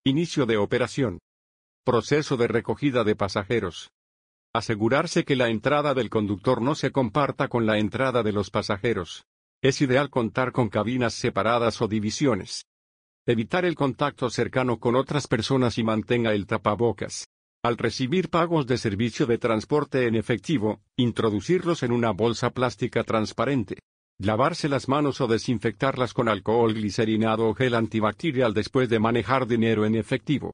Inicio de operación. Proceso de recogida de pasajeros. Asegurarse que la entrada del conductor no se comparta con la entrada de los pasajeros. Es ideal contar con cabinas separadas o divisiones. Evitar el contacto cercano con otras personas y mantenga el tapabocas. Al recibir pagos de servicio de transporte en efectivo, introducirlos en una bolsa plástica transparente. Lavarse las manos o desinfectarlas con alcohol glicerinado o gel antibacterial después de manejar dinero en efectivo.